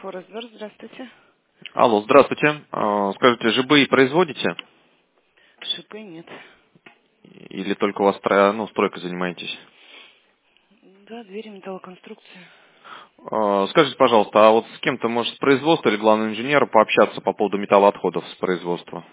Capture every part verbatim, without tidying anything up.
Форестбер, здравствуйте. Алло, здравствуйте. А, Скажите, ЖБИ производите? ШП нет. Или только у вас стро- ну, стройкой занимаетесь? Да, двери, металлоконструкция. А, Скажите, пожалуйста, а вот с кем-то, может, с производства или главным инженером пообщаться по поводу металлоотходов с производства?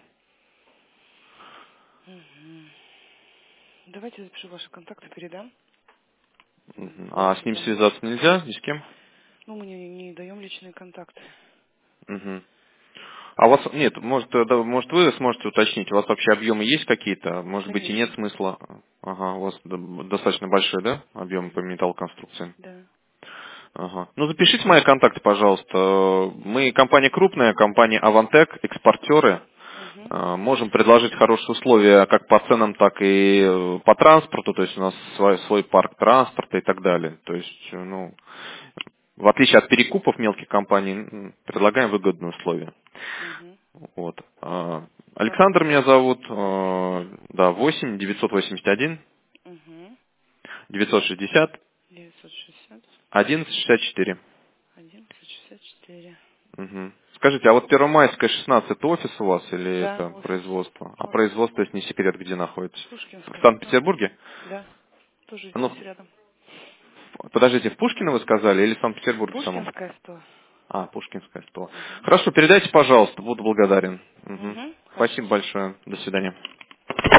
Мгм. Давайте запишу ваши контакты, передам. Мгм. А Главный с ним инженер. связаться нельзя? Ни с кем? Ну, мы не, не даем личные контакты. Мгм. А у вас, нет, может, э, да, может вы сможете уточнить, у вас вообще объемы есть какие-то? Может быть и нет Конечно. смысла? Ага, у вас д- достаточно большой, да, объем по Мгм. металлоконструкциям? Да. Ага. Ну, запишите мои контакты, пожалуйста. Мы компания крупная, компания Avantec, экспортеры. Угу. Э, Можем предложить хорошие условия как по ценам, так и э, по транспорту. То есть у нас свой, свой парк транспорта и так далее. То есть, э, ну, в отличие от перекупов мелких компаний, м, предлагаем выгодные условия. Угу. Вот. А, Как вас Александр меня зовут? зовут. э, Да, восемь девятьсот восемьдесят один Угу. девятьсот шестьдесят девятьсот шестьдесят одиннадцать шестьдесят четыре. одиннадцать шестьдесят четыре. Мгм. Скажите, а вот Первомайская шестнадцать это офис у вас или Да, это офис. производство? А Офис. производство, если не секрет, где находится? В Пушкинская шестнадцать. Санкт-Петербурге? Да. Тоже А ну, здесь рядом. подождите, в Пушкино вы сказали или в Санкт-Петербурге самом? Пушкинская сто. А, Пушкинская сто. Угу. Хорошо, передайте, пожалуйста, буду благодарен. Мгм. Угу. Спасибо Хорошо. большое. До свидания.